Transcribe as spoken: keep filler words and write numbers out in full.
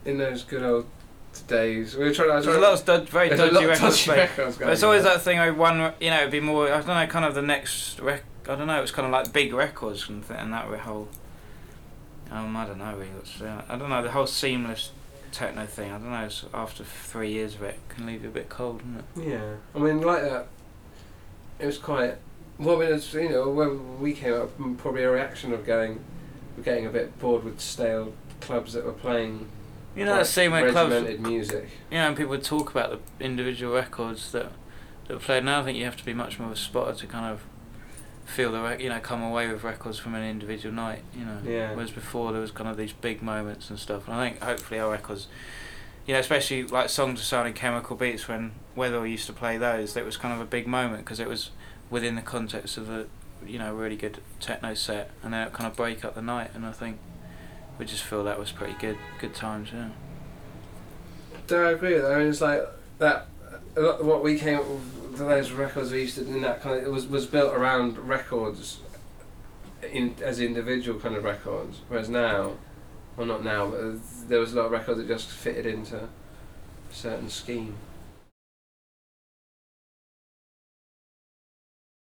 in those good old days, we were trying. I was There's a trying lot of dod- very there's a dodgy lot of records. dodgy played. records But it's going always on. that thing. I one, you know, it'd be more. I don't know, kind of the next rec. I don't know. It was kind of like big records and, th- and that whole. Um, I don't know really what's. Uh, I don't know the whole seamless techno thing. I don't know. It's after three years of it, can leave you a bit cold, doesn't it? Yeah, I mean, like that. It was quite. Well, I mean, it's, you know, when we came up, m- probably a reaction of going, we're getting a bit bored with stale clubs that were playing. You know that scene where clubs. regimented music. You know, and people would talk about the individual records that that were played. Now I think you have to be much more of a spotter to kind of feel the rec- you know come away with records from an individual night. You know, Yeah. whereas before there was kind of these big moments and stuff. And I think hopefully our records, you know, especially like Songs of Sound and Chemical Beats, when Weatherall used to play those, that was kind of a big moment because it was within the context of a you know really good techno set, and then it kind of break up the night. And I think we just feel that was pretty good good times. Yeah. Do I agree with that? I mean, it's like that. A lot of what we came up with, those records we used to do in that kind of, it was was built around records, in as individual kind of records. Whereas now, well not now, but there was a lot of records that just fitted into a certain scheme.